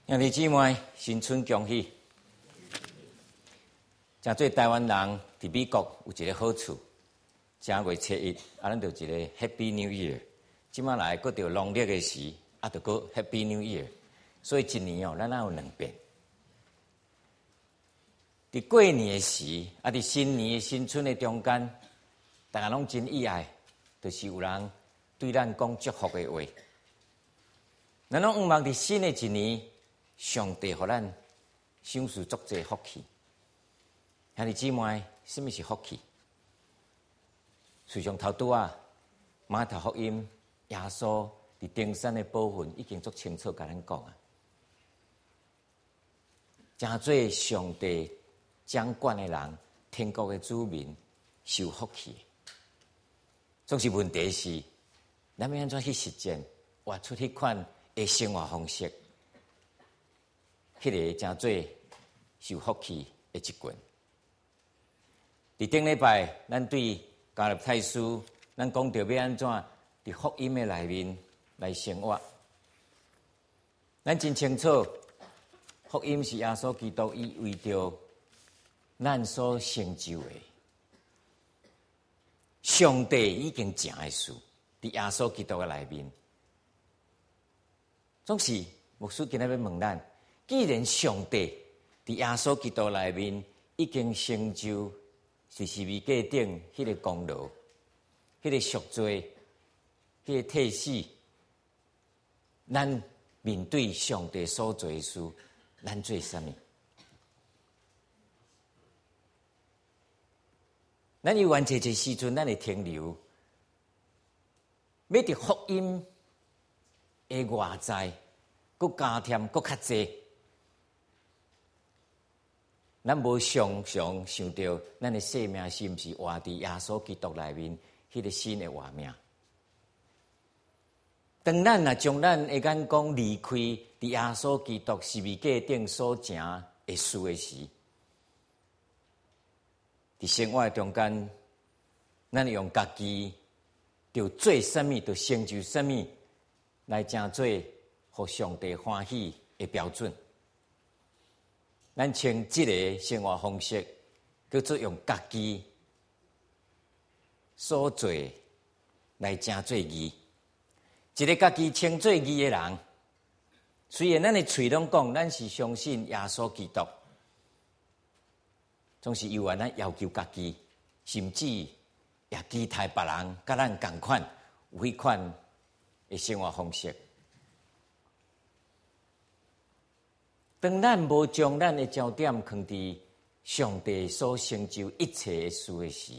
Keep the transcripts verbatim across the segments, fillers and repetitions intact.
兄弟姊妹，新春恭喜！诚做台湾人伫美国有一个好处，正月初一啊，咱就一个 Happy New Year。即摆来搁着农历的时，啊，就搁 Happy New Year。所以一年哦，咱哪有两遍。伫过年的时，啊，伫新年、新春的中间，大家拢真意外，就是有人对咱讲祝福的话。咱拢毋望伫新的一年。上帝予咱享受足济福气，兄弟姊妹，什么是福气？随上头拄啊，马太福音耶稣伫登山的部分已经足清楚甲咱讲啊，真做上帝掌管的人，天国的子民受福气。总是问题是，咱要安怎去实践，活出迄款的生活方式？迄个真做受福气的一群。伫顶礼拜，咱对加勒泰书，咱讲到要安怎伫福音的内面来生活。咱真清楚，福音是耶稣基督伊为着咱所成就的。上帝已经成的事，伫耶稣基督的内面。总是牧师今日要问咱。既然上帝伫耶稣基督内面已经成就，是十字架顶迄个功劳，迄个赎罪，迄个替死，咱面对上帝所做的事，咱做啥物？咱有完这这时阵，咱会停留，要伫福音的外在，搁加添搁较济。咱无常常想到，咱的生命是毋是活伫耶稣基督内面迄个新的活命？当咱若将咱的眼光离开伫耶稣基督十字架顶所成的事的时，伫生活中间，咱用家己着做啥物，着成就啥物，来成做互上帝欢喜的标准。咱称这个生活方式叫做用家己所做来成做义。一个家己称做义的人，虽然咱的嘴拢讲咱是相信耶稣基督，总是有啊咱要求家己，甚至也期待别人甲咱同款有迄款的生活方式。当咱无将咱的焦点放伫上帝所成就一切的事的时，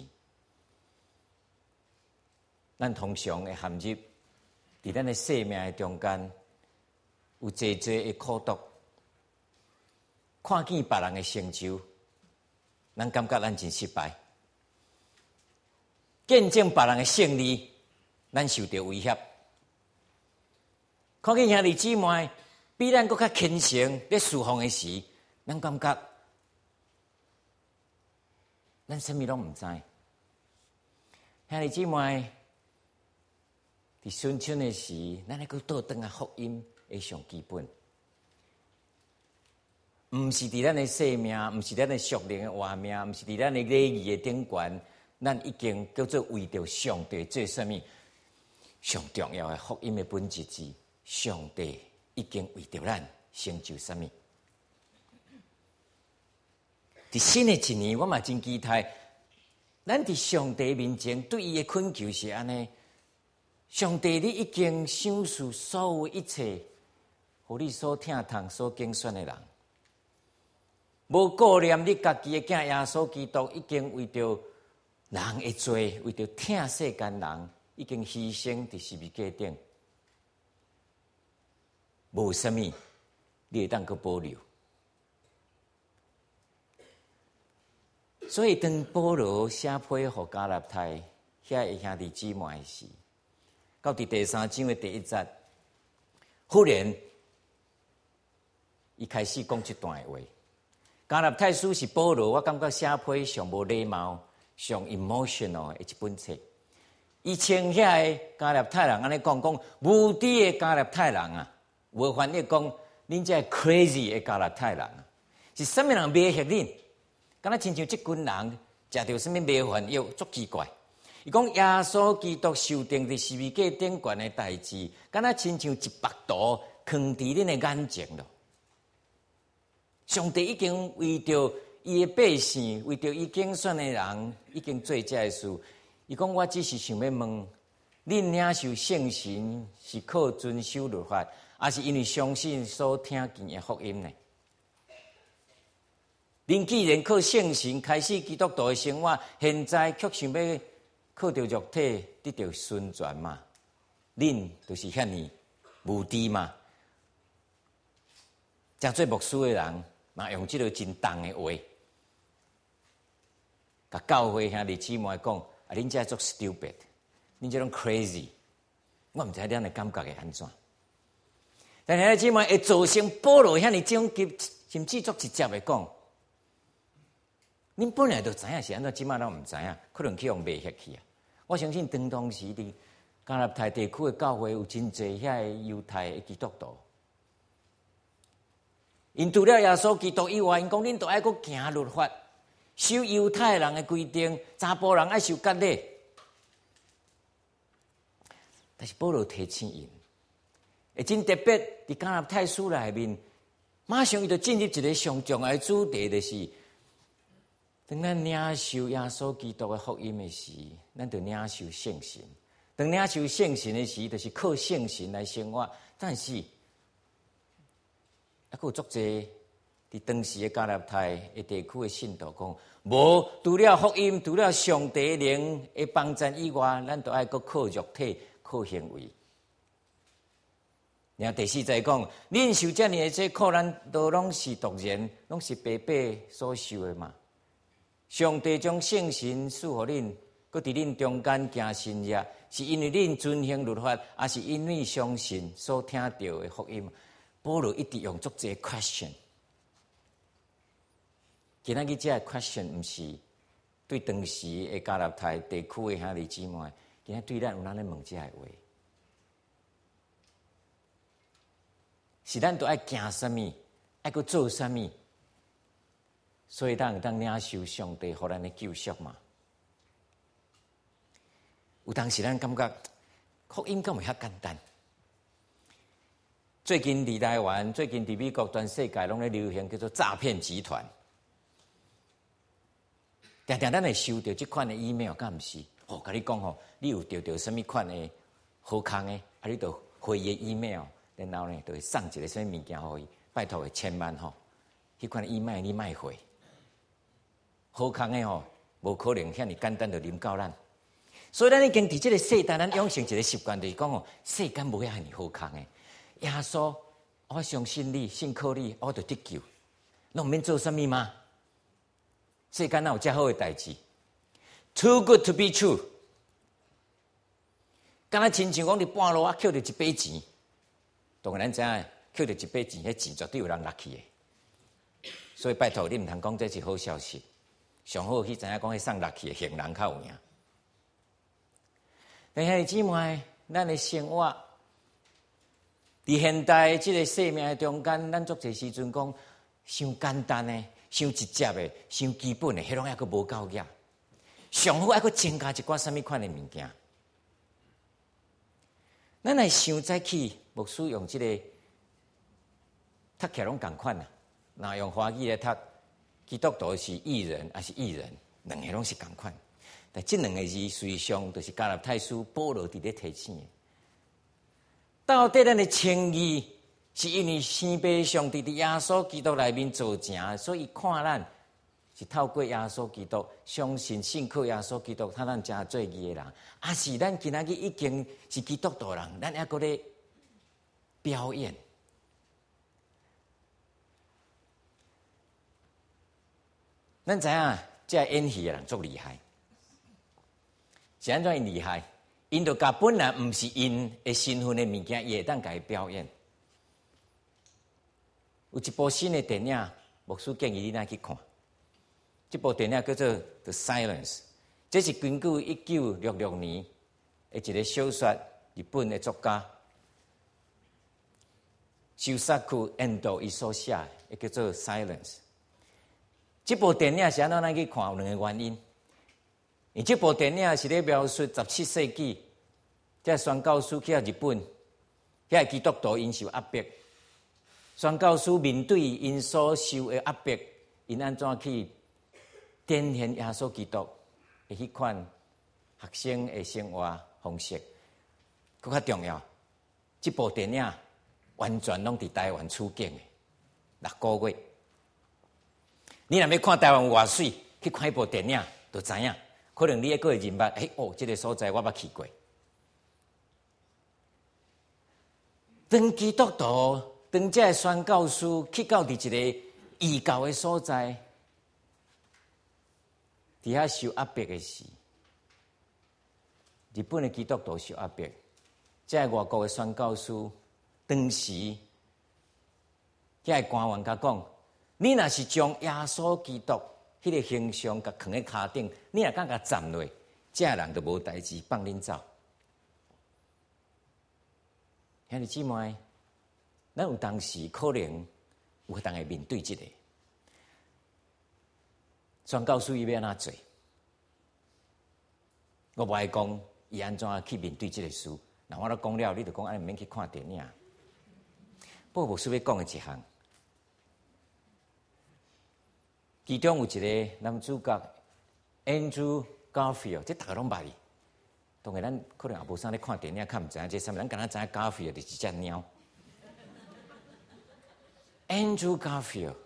咱通常会陷入伫咱的生命的中间，有济济的苦毒，看见别人的成就，咱感觉咱真失败；见证别人的胜利，咱受到威胁；看见兄弟姊妹比咱更较虔诚咧侍奉的时，咱感觉咱什么拢唔知。兄弟姊妹，伫春春的时，咱还佫倒转啊福音的上基本，唔是伫咱的生命，唔是咱的属灵的活命，唔是伫咱的礼仪的顶悬，咱已经叫做为着上帝做啥物？上重要的福音的本质是上帝。已经为着咱成就啥物？伫新的一年，我嘛真期待，咱伫上帝面前对伊的恳求是安尼：上帝，你已经享受所有一切，互你所疼痛、所拣选的人，无顾念你家己的囝耶稣基督，已经为着人的罪，为着疼世间人，已经牺牲伫十字架顶。无啥物，你会当去保留。所以当保罗写批互加勒泰遐个兄弟姊妹时，到第第三章的第一节，忽然伊开始讲一段话。加勒泰书是保罗，我感觉写批上无礼貌、上 emotional 的一本册。伊称遐个加勒泰人安尼讲讲，无敌的加勒泰人啊！无翻译讲， 恁这 crazy 的加勒泰人是什么人迷惑恁？敢若亲像即群人食到什么迷幻药，足奇怪。伊讲耶稣基督受定伫十字架顶悬的代志，敢若亲像一百度放伫恁的眼前咯。上帝已经为着伊的百姓，为着伊拣选的人，已经做这个事。伊讲我只是想要问，恁领受圣神是靠遵守律法，还是因为相信所听见的福音呢？恁既然靠圣神开始基督徒的生活，现在却想要靠着肉体得到宣传嘛？恁就是遐尼无知嘛？真做牧师的人，嘛用即个真重的话，甲教会兄弟姊妹讲，啊，恁这做 stupid， 恁这种 crazy， 我毋知恁的感觉会安怎。但兄弟姊妹会造成保罗遐尼种级，甚至足直接的讲。恁本来就知影是安怎，即摆拢毋知影，可能去用迷惑去啊！我相信当当时伫加勒泰地区的教会有真侪遐犹太的基督徒，因除了耶稣基督以外，因讲恁都爱阁行律法，守犹太人的规定，查甫人爱受割礼。但是保罗提醒因，会真特别伫加勒泰书内面，马上伊就进入一个上重要的主题，就是。当咱领受耶稣基督的福音的时，咱就领受圣神。当领受圣神的时，就是靠圣神来生活。但是，还有足侪伫当时的加勒泰的地区的信徒讲，无除了福音、除了上帝灵的帮助以外，咱都爱搁靠肉体、靠行为。然后第四节讲，恁受遮尔的这苦，咱都拢是独然，拢是白白所受的嘛。上帝将圣神赐予恁，搁伫恁中间行神业，是因为恁遵行律法，还是因为相信所听到的福音？保罗一直用足这 question。今仔日这 question 毋是对当时的加勒泰地区的兄弟姊妹，今仔对咱有咱咧问这个话，是咱都爱行什么，爱搁做什么？所以当当领受上帝互咱的救赎嘛，有当时咱感觉福音敢有遐简单。最近伫台湾，最近伫美国，全世界拢咧流行叫做诈骗集团。常常咱会收到这款的 email， 敢毋是？哦，甲你讲吼，你有得到什么款的好康的，啊，你就回伊 email， 然后呢，就会送一个什么物件互伊，拜托诶，千万吼，迄款的 email 你莫回。好康的吼，无可能遐尼简单就啉到咱。所以咱已经伫即个世代，咱养成一个习惯，就是讲哦，世间无遐尼好康的。耶稣，我相信你，信靠你，我就得救。侬毋免做啥物吗？世间哪有遮好的代志 ？Too good to be true。敢若亲像讲伫半路啊，捡着一笔钱，当然咱知影，捡着一笔钱，迄钱绝对有人拿去的。所以拜托你，毋通讲这是好消息。上好去知影讲，迄送落去的行人较有赢。但兄弟姊妹，咱的生活伫现代即个生命的中间，咱足侪时阵讲，伤简单的、伤直接的、伤基本的，迄拢还佫无够额。上好还佫增加一寡什么款的物件。咱来想再去，牧师用即个读起来拢共款啦。若用华语来读。基督徒是义人还是义人，两个拢是同款。但这两个字，实际上就是加勒泰书保罗伫咧提醒的。到底咱的称义，是因为先辈上帝伫耶稣基督内面做成，所以看咱是透过耶稣基督，相信信靠耶稣基督，他咱真做义的人。啊，是咱今仔日已经是基督徒人，咱还搁咧表演。咱知影，这演戏的人足厉害，是安怎因厉害？因就甲本来毋是因的身份的物件，伊会当甲伊表演。有一部新的电影，牧师建议你来去看。这部电影叫做《The Silence》，这是根据一九六六年的一个小说日本的作家修萨库印度伊所写的，叫做《Silence》。这部电影是安怎咱去看？有两个原因。因这部电影是咧描述十七世纪，这宣教师去到日本，遐基督徒因受压迫，宣教师面对因所受的压迫，因安怎去展现耶稣基督的迄款学生的生活方式。更较重要，这部电影完全拢伫台湾取景的，六个月。你若要看台湾有偌水，去看一部电影就知影。可能你一个会认捌，哎哦，这个所在我捌去过。当基督徒，当这宣教师去到伫一个异教的所在，伫遐受压迫的时，日本的基督徒受压迫，这外国的宣教师当时，遐官员甲讲：你若是将耶稣基督迄个形象甲放喺骹顶，你若敢甲站落，这人就无代志，放恁走。兄弟姊妹，咱有当时可能有当会面对这个宣教师伊要安怎做？我无爱讲伊安怎去面对这个事。那我都讲了，你就讲安尼，免去看电影。不过无需要讲的一项。其中有一个男主角 Andrew Garfield， 这大家拢捌伊。当然，咱可能也无啥咧看电影，看毋知影这啥物。咱敢若知影 Garfield 就是一只猫。Andrew Garfield，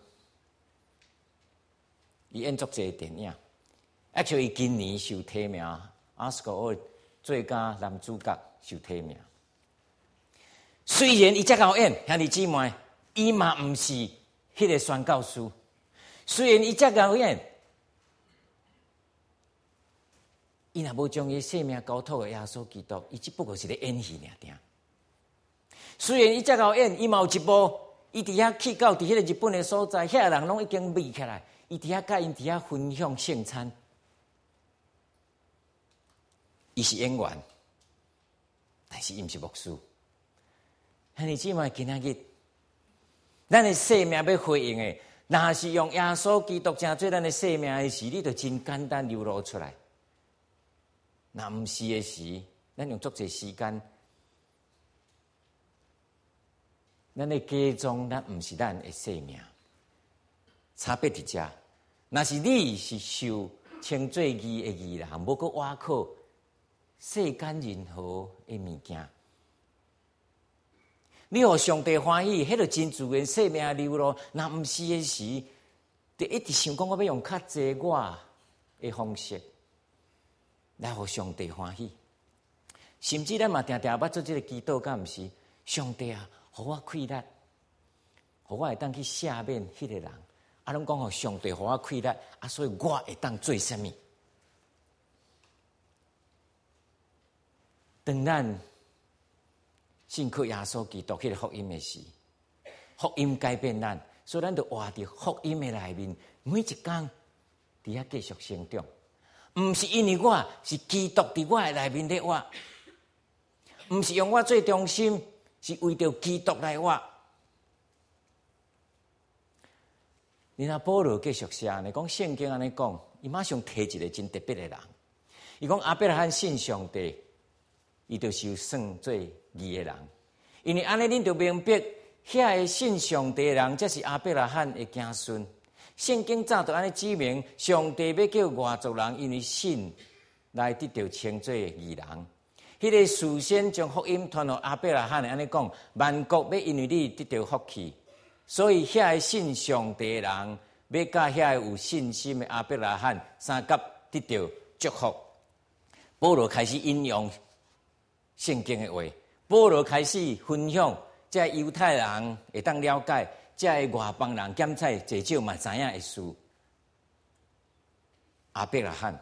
伊演作这个电影 ，actually 伊今年受提名奥斯卡最佳男主角受提名。虽然伊遮够演，兄弟姊妹，伊嘛毋是迄个宣教师。虽然伊遮够演，伊若无将伊生命交托给耶稣基督，伊只不过是咧演戏尔定。虽然伊遮够演，伊嘛有一部，伊伫遐去到伫迄个日本的所在，遐人拢已经围起来，伊伫遐甲因伫遐分享圣餐。伊是演员，但是伊毋是牧师。兄弟姊妹，今仔日，咱的生命要回应的。若是用耶稣基督成做咱的生命的时，你就真简单流露出来。若毋是的时，咱用足侪时间，咱的假装，咱毋是咱的生命。差别伫遮，若是你是受称做义的义人，无搁倚靠世间任何的物件。你互上帝欢喜，迄个真自然生命流露。若毋是的时，就一直想讲我要用较济我的方式来互上帝欢喜。甚至咱嘛定定捌做这个祈祷，敢毋是？上帝啊，互我气力，互我会当去赦免迄个人。啊，拢讲互上帝互我气力，啊，所以我会当做啥物？当咱信靠耶稣基督迄个福音的时，福音改变咱，所以咱就活伫福音的内面，每一天伫遐继续成长。毋是因为我是基督伫我的内面咧活，毋是用我最中心，是为着基督来活。然后保罗继续写，你讲圣经安尼讲，伊马上提一个真特别的人，伊讲亚伯拉罕信上帝，伊就是算做义的人，因为安尼恁就明白，遐个信上帝的人，才是亚伯拉罕的子孙。圣经早就安尼指明，上帝要叫外族人因为信来得到称做义人。迄个事先将福音传到亚伯拉罕的，安尼讲，万国要因为你得到福气，所以遐个信上帝的人，要甲遐个有信心的亚伯拉罕三甲得到祝福。保罗开始引用圣经的话。保罗开始分享，这犹太人会当了解，这外邦人检测至少嘛知影的事。亚伯拉罕，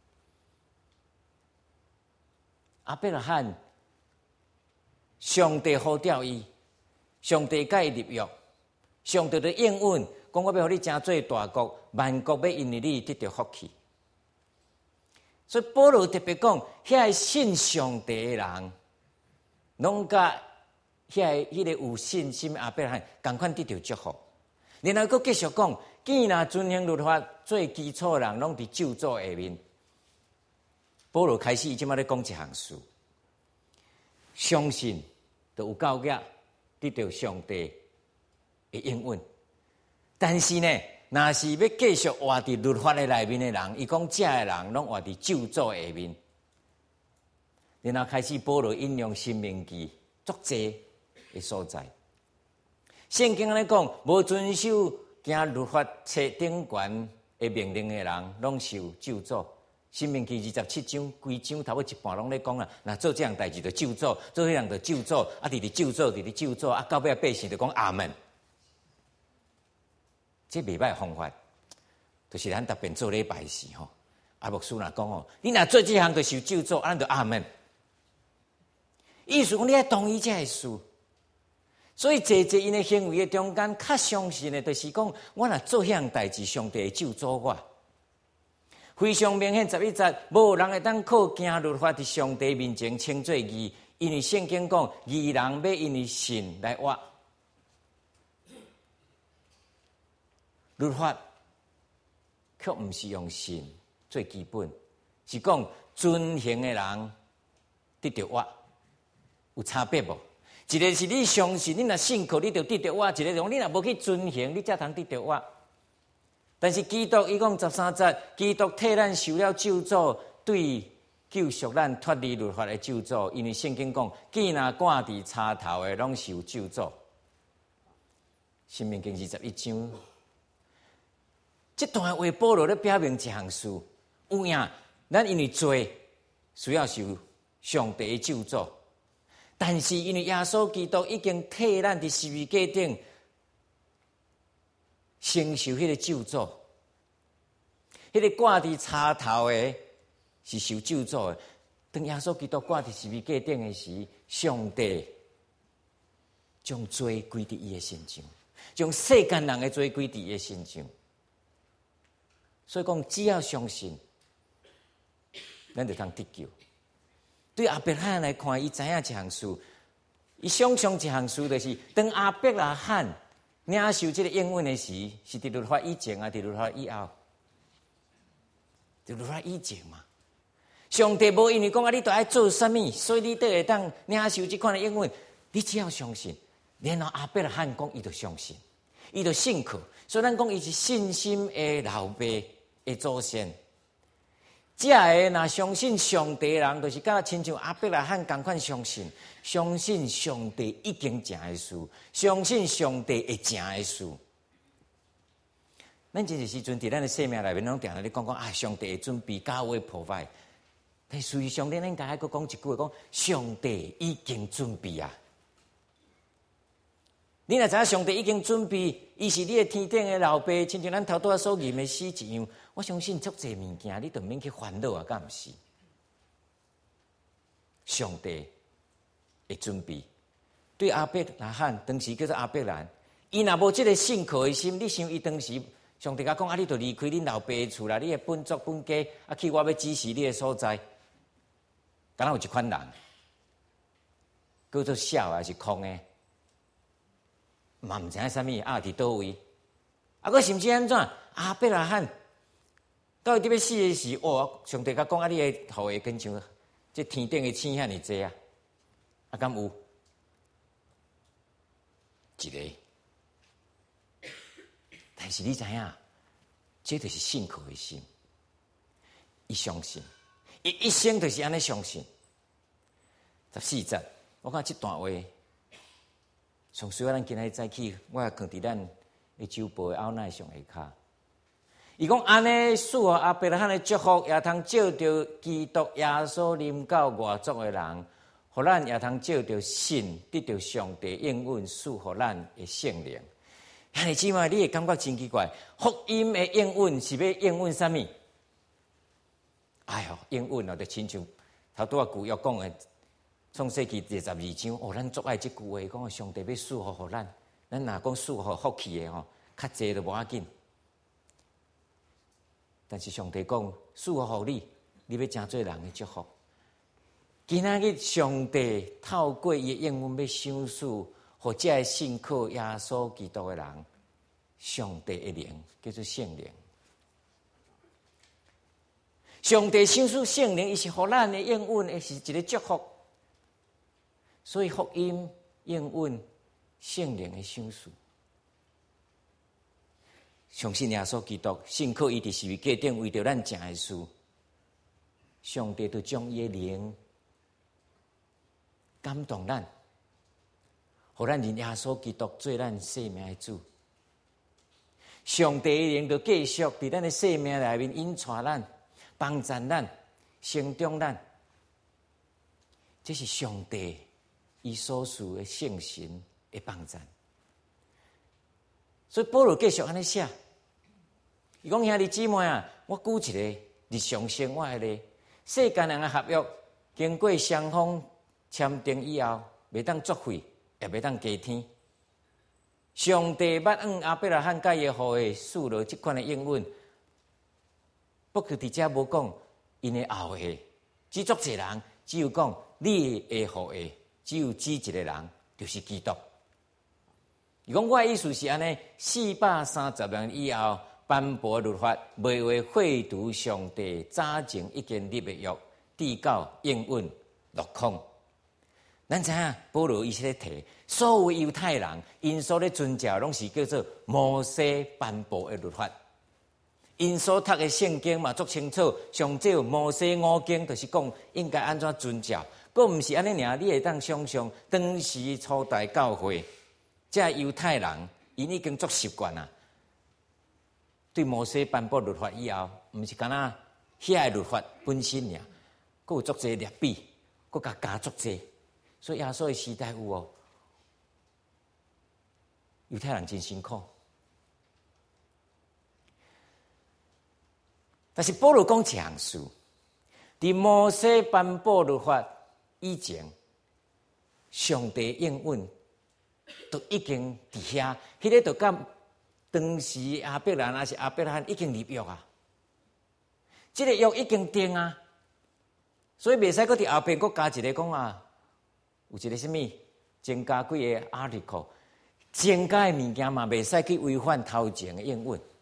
亚伯拉罕，上帝呼召伊，上帝甲伊立约，上帝的应允，讲我要互你成做大国，万国要因为你得到福气。所以保罗特别讲，遐信上帝的人。拢甲遐个迄个有信心的阿伯拉罕，赶快得到祝福。然后佫继续讲，既然遵行律法最基础的人，拢伫咒诅下面。保罗开始伊即摆咧讲一项事，相信就有够额得到上帝的应允。但是呢，若是要继续活伫律法的内面的人，伊讲这的人拢活伫咒诅下面。然后开始保罗引用申命记足济的所在。圣经咧讲，无遵守行律法册顶悬的命令的人，拢受咒诅。申命记二十七章，规章头尾一半拢咧讲啦。那做这样代志就咒诅，做迄样就咒诅，啊，直直咒诅，直直咒诅，啊，到尾百姓就讲阿门。这袂歹方法，就是咱逐遍做礼拜时吼，啊，牧师若讲哦，你若做这项就受咒诅，啊，咱就阿门。意思讲你爱同意这个事，所以坐坐因的行为的中间，较相信的，就是讲我若做迄样代志，上帝会咒诅我。非常明显，十一节，无人会当靠行律法伫上帝面前称作义，因为圣经讲，义人要因为信来活。律法却毋是用信最基本，是讲遵行的人得到活，有差别无？一个是你相信，你若信靠，你就得到活；一个是讲你若无去遵行，你才通得到活。但是基督伊讲十三节，基督替咱受了咒诅，对救赎咱脱离律法的咒诅。因为圣经讲，既然挂伫叉头的，拢受咒诅。申命记二十一章，这段话保罗咧表明一项事：有影，咱因为罪需要受上帝的咒诅，但是因为耶稣基督已经替咱伫十字架顶承受迄个咒诅，迄个挂伫叉头的是受咒诅的。当耶稣基督挂伫十字架顶的时，上帝将罪归伫伊的身上，将世间人的罪归伫伊的身上。所以讲，只要相信，咱就通得救。对亚伯拉罕来看，伊知影一项事，伊想象一项事，就是当亚伯拉罕领受这个应允的时，是伫律法以前啊，伫律法以后？伫律法以前嘛。上帝无因为讲啊，你都爱做啥物，所以你都会当领受这款的应允。你只要相信，然后亚伯拉罕讲，伊就相信，伊就信靠。所以咱讲，伊是信心的老爸的祖先。这个若相信上帝的人，就是甲亲像亚伯拉罕同款相信，相信上帝已经成的事，相信上帝会成的事。咱这个时阵，伫咱的生命内面，拢定定咧讲讲啊，上帝会准备教会破坏。但事实上，咱应该还佫讲一句话，讲上帝已经准备啊。你若知影上帝已经准备，伊是你的天顶的老爸，亲像咱头拄仔所念的诗一样。我相信足侪物件，你都免去烦恼啊，敢毋是？上帝会准备。对亚伯拉罕当时叫做亚伯兰，伊若无即个信靠的心，你想伊当时上帝甲讲啊，你就离开恁老爸的厝啦，你的本族本家啊，去我要指示你的所在。敢若有一款人，叫做笑还是空的？嘛毋知影啥物啊？伫倒位？啊，佮甚至安怎？亚伯拉罕到伊伫要死的时，哦，上帝甲讲啊，你的后裔跟像这天顶的星遐尼济啊，啊，敢有？一个。但是你知影，这就是信靠的心。伊相信，伊一生就是安尼相信。十四节，我看这段话。从需要咱今日早起，我也放伫咱的酒杯后内上下骹。伊讲安尼，属乎亚伯拉罕的祝福，也通照着基督耶稣临到外族的人，互咱也通照着信，得到上帝应允赐予咱的圣灵。兄弟姊妹，你会感觉真奇怪，福音的应允是要应允啥物？哎哟，应允哦，就亲像头拄仔旧约讲的。创世纪第十二章，哦，咱足爱即句话，讲上帝要赐福互咱，咱若讲赐福福气的吼，较济就无要紧。但是上帝讲赐福互你，你要真做人的祝福。 今仔日上帝透过伊应允要赏赐，或者信靠耶稣基督的人，上帝的灵叫做圣灵。上帝赏赐圣灵，伊是互咱的应允，也是一个祝福。所以福音、应允、圣灵的赏赐。相信耶稣基督，信靠伊伫十字架顶为着咱正的事，上帝就将伊的灵感动咱，互咱认耶稣基督做咱生命的主。上帝的灵就继续伫咱的生命内面引带咱、帮助咱、成长咱。这是上帝伊所赐的圣神的帮助。所以保罗继续安尼写，伊讲兄弟姊妹啊，我举一个日常生活的例，世间人的合约经过双方签订以后，袂当作废，也袂当加添。上帝捌按亚伯拉罕甲耶和华赐落即款的应允，不过伫遮无讲因的后裔，只足一人，只有讲你的后裔，只有只一个人，就是基督。伊讲我的意思是安尼，四百三十年以后颁布律法，袂为废除上帝早前已经立的约，递到应允落空。咱知影保罗伊是咧提所有犹太人，因所咧遵照拢是叫做摩西颁布的律法。因所读的圣经嘛，足清楚，上少摩西五经，就是讲应该安怎遵照。佫毋是安尼尔，你会当想象当时初代教会。这犹太人，因已经足习惯啦。对摩西颁布律法以后，毋是干那遐个律法本身尔，佫有足侪劣比，佫加加足侪。所以耶稣的时代有哦，犹太人真辛苦。但是保罗讲一项事，伫摩西颁布律法以前，上帝应允。都已经伫遐，迄个就甲当时亚伯兰还是亚伯拉罕已经立约啊，即、这个约已经定啊，所以袂使搁伫后边搁加一个讲啊，有一个什么增加几个 article， 增加的物件嘛，袂使去违反头前的应允。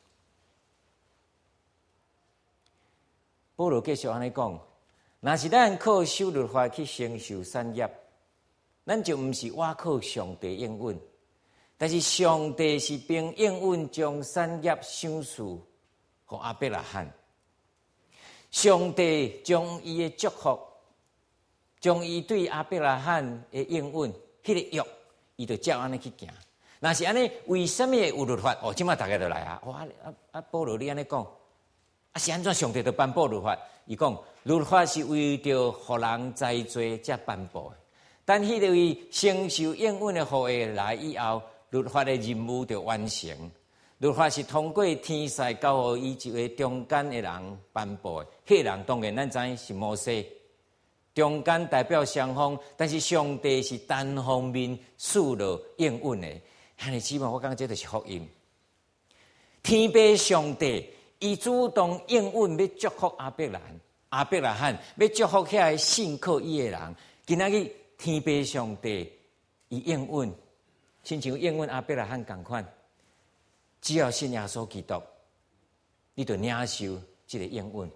保罗继续安尼讲，若是咱靠守律法去承受产业。咱就毋是倚靠上帝应允，但是上帝是凭应允将产业赏赐给亚伯拉罕。上帝将伊的祝福，将伊对亚伯拉罕的应允，迄、那个约，伊就照安尼去行。若是安尼，为什么会有律法？哦，即马大家就来啊！哇，啊啊，保罗你安尼讲，啊是安怎上帝就颁布律法？伊讲律法是为着互人栽罪才颁布的。但迄个位承受应允的后裔来以后，律法的任务就完成。律法是通过天使交互伊一位中间的人颁布的。迄个人当然咱知是摩西，中间代表双方，但是上帝是单方面赐落应允的。兄弟姊妹，我讲这就是福音。天父上帝，伊主动应允要祝福亚伯兰、亚伯拉罕，要祝福遐个信靠伊的人。今仔日。天父上帝，伊应允，亲像应允亚伯拉罕同款，只要信耶稣基督，你就领受这个应允。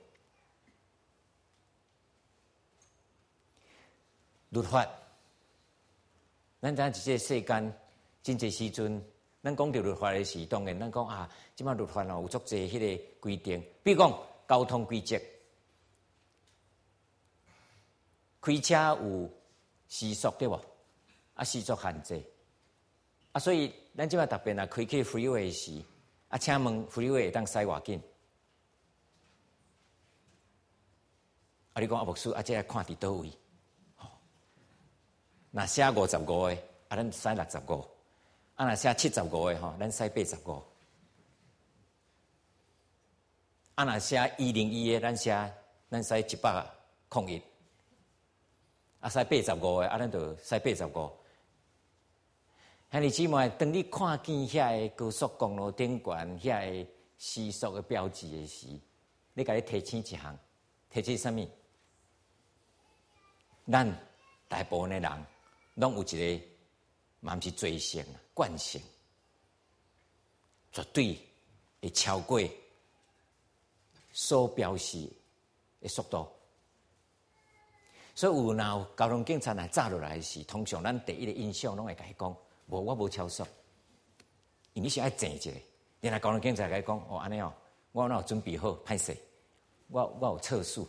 律法，咱知影即个世间真侪时阵，咱讲到律法的时，当然咱讲啊，即摆律法哦有足侪迄个规定，比如讲交通规则，开车有。时速对无？啊，时速限制啊，所以咱即摆特别啊开去 freeway 时，啊，请问 freeway 会当驶偌紧？啊，你讲啊，牧师啊，这来看伫倒位？吼、哦，若写五十五个，啊，咱驶六十五；啊，若写七十五个吼，咱驶八十五；啊，若写一零一个，咱写咱驶一百空一。啊，驶八十五个，啊，咱就驶八十五。兄弟姊妹，当你看见遐个高速公路顶悬遐个时速的标志的时，你甲你提醒一项，提醒什么？ 咱大部分的人，拢有一个，嘛毋是罪性啊，惯性，绝对会超过所标示的速度。所以有若有交通警察来抓落来时，通常咱第一个印象拢会甲伊讲：无，我无超速，因为你是爱静一下。然后交通警察甲伊讲：哦，安尼哦，我若有准备好，歹势，我我有测速。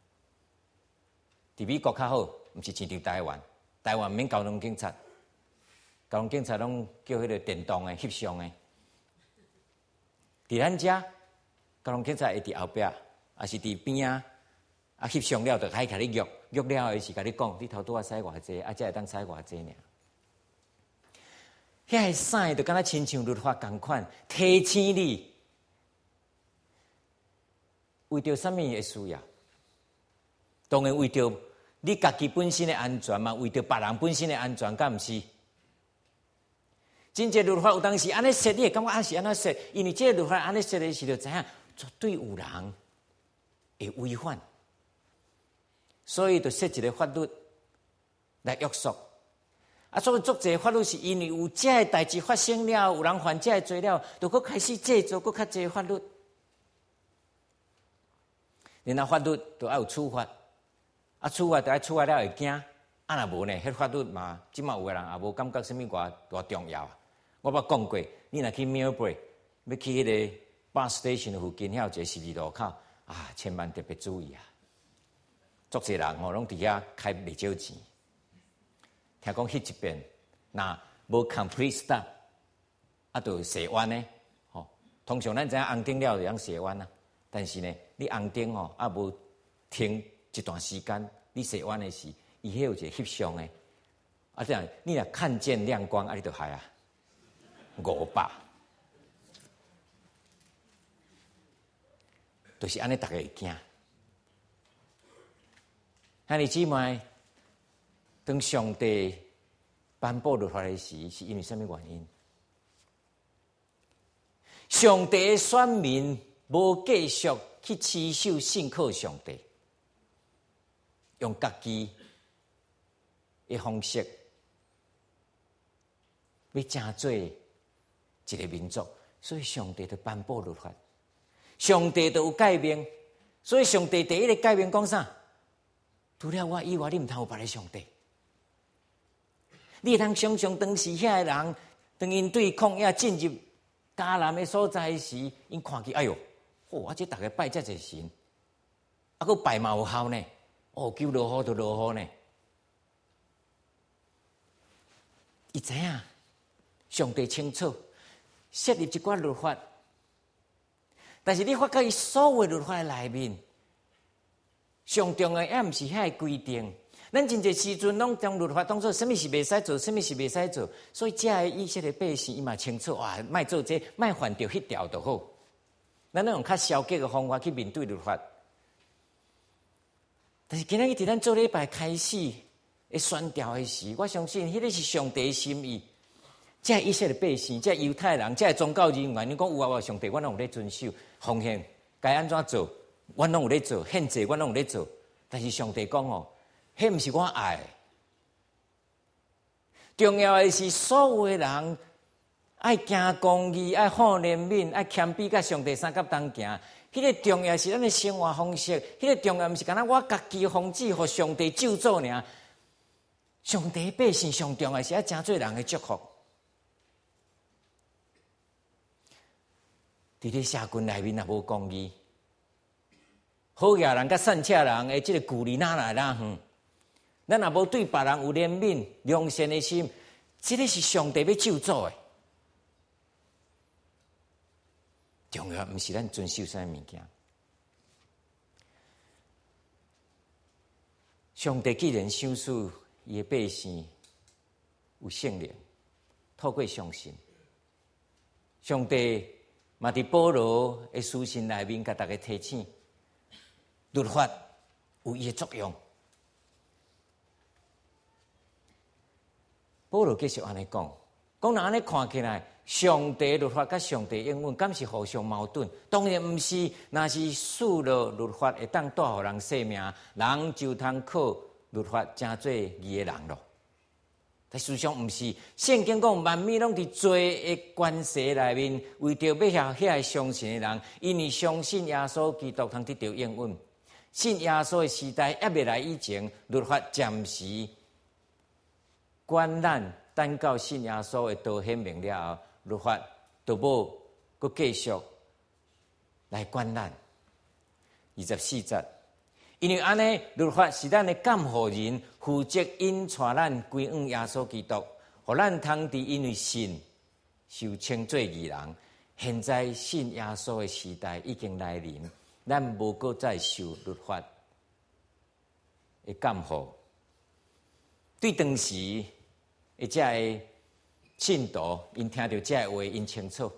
伫美国较好，毋是亲像台湾，台湾免交通警察，交通警察拢叫迄个电动的、翕相的。伫咱遮，交通警察会伫后壁，也是伫边啊，啊翕相了，就开甲你约，约了后是甲你讲，你头拄啊驶偌济，啊才会当驶偌济尔。遐个sign就敢若亲像律法共款，提醒你，为着什么会需要？当然为着你家己本身的安全嘛，为着别人本身的安全，敢毋是？真正律法有当时安尼说，你会感觉啊是安怎说？因为这个律法安尼说的时，就知影绝对有人会违反，所以就设一个法律来约束。啊，所以作者法律是因为有这个代志发生了，有人犯这个罪了，就佫开始制作佫较济法律。然后法律就要有处罚。啊，处罚就爱处罚了会惊，啊若无呢？迄法律嘛，即马有个人也无感觉啥物偌偌重要。我捌讲过，你若去 Melbourne， 要去迄个 bus station 附近，遐有一个十字路口，啊，千万特别注意啊！足侪人吼，拢伫遐开袂少钱。听讲迄一边，若无 complete stop， 啊，就斜弯呢。吼，通常咱知影红灯了就用斜弯啊，但是呢，你红灯吼啊无停一段时间，你斜弯的时，伊迄有一个翕相的，啊这样你若看见亮光，啊你就害啊，五百，就是安尼，大家会惊。兄弟姊妹，当上帝颁布律法的时，是因为什么原因？上帝的选民无继续去持守信靠上帝。用家己的方式，要成做一个民族，所以上帝就颁布律法，上帝就有改变，所以上帝第一个改变讲啥？除了我以外，你唔通有别个上帝。你会通想象当时遐个人，当因对抗也进入迦南的所在时，因看见哎哟，哦，啊这大家拜这侪神，啊佫拜嘛有效呢。哦，求落雨就落雨呢。伊知影上帝清楚设立一寡律法，但是你发觉伊所有律法内面，上重要也毋是遐个规定。咱真侪时阵拢将律法当作什么是袂使做，什么是袂使做，所以这个以色列百姓伊嘛清楚，哇，莫做这，莫犯着迄条就好。咱用较消极的方法去面对律法。但是今仔日伫咱做礼拜开始的宣调的时，我相信迄个是上帝的心意。这以色列百姓，这犹太人，这宗教人员，你讲有啊有上帝，我拢有咧遵守奉献，该安怎做，我拢有咧做，献祭我拢有咧做。但是上帝讲哦，迄毋是我爱。重要的是所有的人爱行公义，爱好怜悯，爱谦卑，甲上帝三甲同行。迄个重要是咱的生活方式，迄个重要毋是干那我家己防止，互上帝救助尔。上帝百姓上重要是要真做人的祝福。伫咧社群内面也无公义，好野人甲善车人的即个距离哪来哪远？咱也无对别人有怜悯、良善的心，即个是上帝要救助的。重要毋是咱遵守啥物件。上帝既然赏赐伊的百姓有圣灵，透过相信，上帝嘛伫保罗的书信内面，甲大家提醒，律法有伊的作用。保罗继续安尼讲，讲人安尼看起来。上帝律法甲上帝应允，敢是互相矛盾？当然毋是。若是赐了律法会当带互人生命，人就通靠律法真做义的人咯。但事实上，毋是圣经讲万物拢伫罪的关系内面，为着要遐遐个相信的人，因为相信耶稣基督通得到应允。信耶稣的时代还未来以前，律法暂时管咱，等到信耶稣的道显明了后，律法就无佮继续来管咱。二十四节。因为安尼，律法是咱的监护人，负责引带咱归向耶稣基督，互咱通伫因为信受称做义人。现在信耶稣的时代已经来临，咱无搁再受律法的监护。对当时的这个信徒，因听到这个话，因清楚，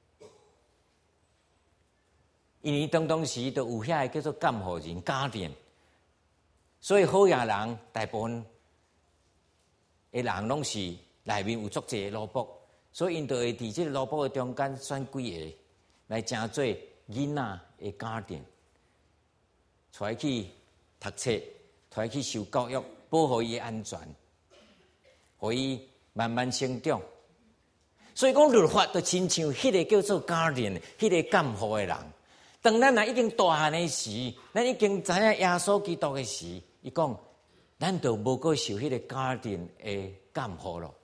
因为当当时都有遐个叫做监护人家庭，所以好野人大部分的人拢是内面有足济萝卜，所以因就会伫即个萝卜的中间选几个来成做囡仔的家庭，带去读册，带去受教育，保护伊安全，互伊慢慢成长。所以讲律法就亲像迄个叫做家庭，迄个监护的人。当咱若已经大汉的时，咱已经知影耶稣基督的时，伊讲，咱就无搁受迄个家庭的监护咯。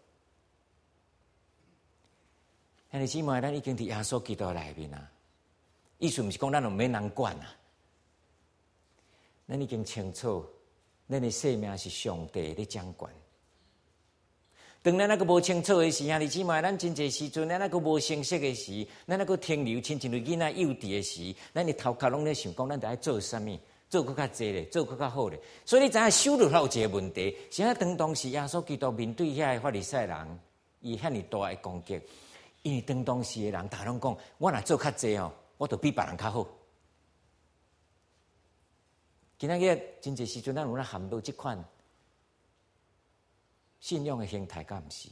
兄弟姊妹，咱已经伫耶稣基督内面啊，意思毋是讲咱就毋免人管啊，咱已经清楚，咱的生命是上帝咧掌管。当咱那个无清楚的时，兄弟姊妹，咱真侪时阵，咱那个无成熟的时，咱那个停留，亲像囡仔幼稚的时，咱的头壳拢咧想讲，咱得爱做啥物，做更较济咧，做更较好咧。所以你知影修律法有一个问题，是啊，当当时耶稣基督面对遐个法利赛人，伊遐尼大的攻击，因为当当时的人，大拢讲，我若做较济哦，我就比别人较好。今仔日真侪时阵，咱有咧含到即款信仰的形态，敢毋是？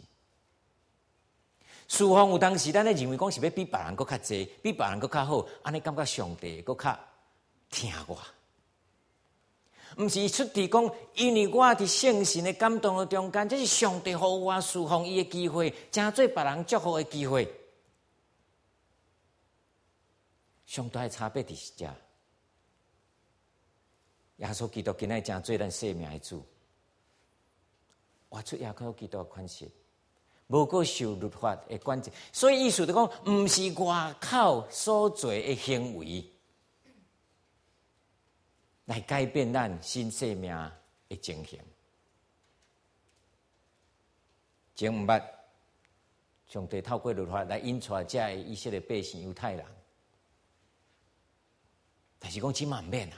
事奉有当时，咱咧认为讲是要比别人搁较济，比别人搁较好，安尼感觉上帝搁较听我。毋是出伫讲，因为我伫圣神的感动的中间，这是上帝互我侍奉伊的机会，真做别人祝福的机会。上大的差别伫遮，耶稣基督今仔真做咱生命的主。活出耶稣基督的款式，无过受律法的管制，所以意思就讲，毋是外口所做的行为来改变咱新生命的情形。前毋捌上帝透过律法来引带这个以色列百姓犹太人，但是讲即嘛毋免啊。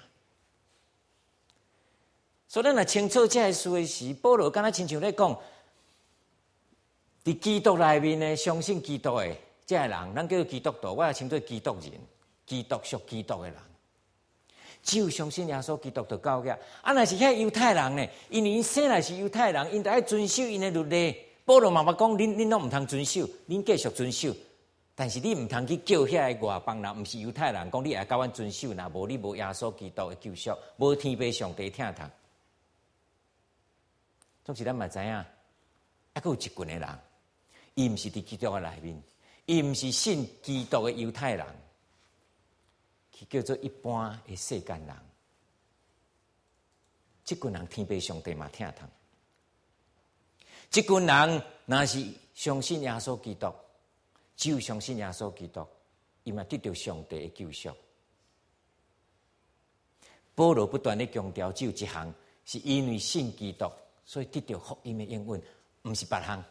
所以咱若清楚这个事的时，保罗敢若亲像咧讲，伫基督内面呢，相信基督的这个人，咱叫做基督徒，我也称作基督人，基督属基督的人，只有相信耶稣基督就够个。啊，若是遐犹太人呢，因为因生来是犹太人，因得爱遵守因的律例。保罗嘛嘛讲，恁恁拢毋通遵守，恁继续遵守，但是你毋通去叫遐个外邦人，毋是犹太人，讲你爱甲阮遵守，若无你无耶稣基督的救赎，无天父上帝听头。总是咱嘛知影，还佫有一群的人，伊毋是伫基督的内面，伊毋是信基督的犹太人，佢叫做一般的世间人。即群人天父上帝嘛听头。即群人若是相信耶稣基督，只有相信耶稣基督，伊嘛得到上帝的救赎。保罗不断地强调，只有一项，是因为信基督。所以得到福音的应允，毋是别项。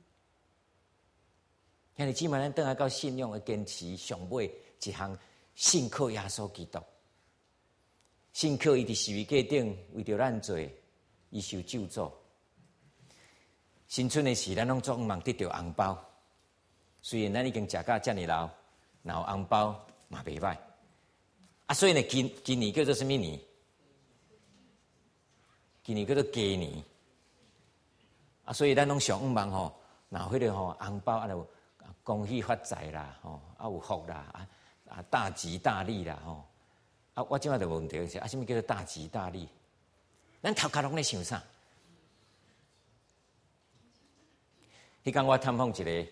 兄弟姊妹，咱倒来到信仰的坚持上尾一项，信靠耶稣基督，信靠伊伫十字架顶为着咱罪，伊受咒诅。新春的时，咱拢总望得到红包，虽然咱已经食到遮尔老，然后红包嘛袂歹。啊，所以呢，今今年叫做什么年？今年叫做鸡年。啊，所以咱拢上望吼，然后迄个吼红包啊，有恭喜发财啦，吼啊有福啦，啊啊大吉大利啦，吼啊我即摆就问题是啊，什么叫做大吉大利？ 咱头壳拢咧想啥？迄天我探访一个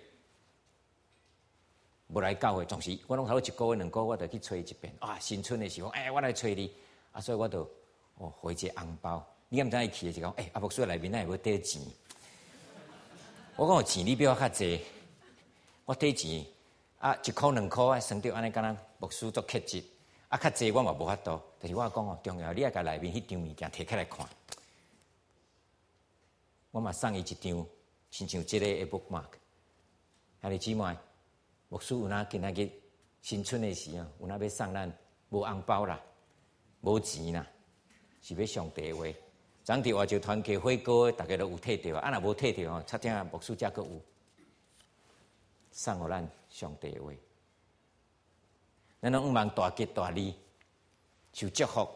无来教会，总是我拢头一个月两个月，我就去找伊一遍。啊，新春的时候，哎，我来找你，啊，所以我就哦，回一个红包。你敢知伊去的时候，哎，阿牧师内面哪会无缀钱？我讲钱你比我较济，我缀钱啊，一箍两箍啊，算着安尼，敢若牧师做克制，啊，较济我嘛无法度。但是我讲哦，重要你要甲内面迄张物件摕起来看。我嘛送伊一张。亲像即个 bookmark， 兄弟姊妹，牧师有哪今仔日新春的时啊，有哪要送咱无红包啦，无钱啦，是要上帝的话。昨伫外州团契会歌，大家都有摕到啊，啊若无摕到哦，差点牧师才阁有送互咱上帝的话。咱拢毋茫大吉大利，受祝福。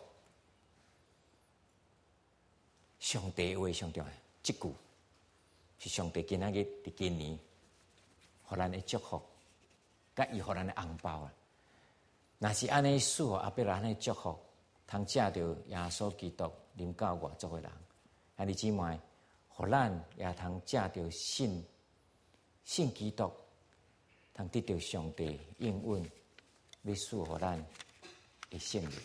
上帝的话上重要，即句。是上帝今仔日伫今年，互咱的祝福，甲伊互咱的红包啊！若是安尼使互阿伯安尼祝福，通借着耶稣基督临到外族的人，兄弟姊妹，互咱也通借着信信基督，通得到上帝应允，要使互咱的性命。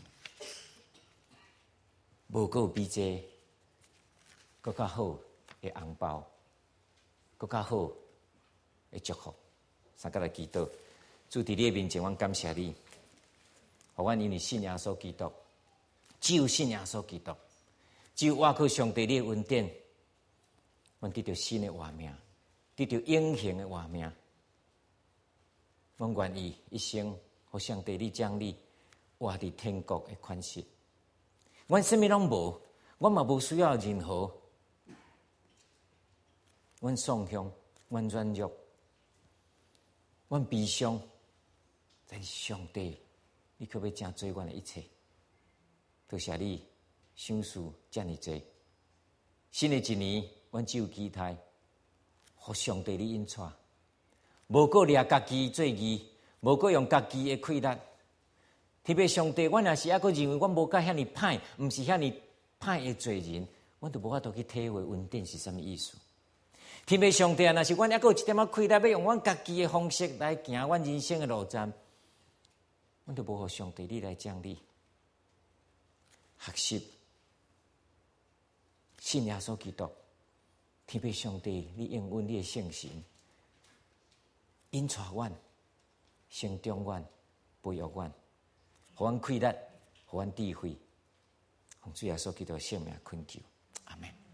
无够比这更较好的红包。更较好的祝福，三甲来祈祷。主伫你的面前，阮感谢你，互阮因为信耶稣基督，只有信耶稣基督，只有倚靠上帝你的恩典，阮得到新的活命，得到永恒的活命。阮愿意一生，互上帝你将你活伫天国的款式。阮什么拢无，阮嘛无需要任何。阮丧向，阮软弱，阮悲伤，但是上帝，你可要真做阮的一切。多谢你，赏赐遮尔济。新的一年，阮只有期待，互上帝你引带，无过掠家己做义，无过用家己的气力。特别上帝，阮若是还阁认为阮无甲遐尼歹，毋是遐尼歹的罪人，阮就无法度去体会恩典是啥物意思。天父上帝啊，若是阮还阁有一点仔亏待，要用阮家己的方式来行阮人生的路站，阮就无互上帝你来奖励。学习信耶稣基督，天父上帝，你应允你的圣神，引带阮，成长阮，培育阮，互阮气力，互阮智慧，奉主耶稣基督的圣名恳求，阿门。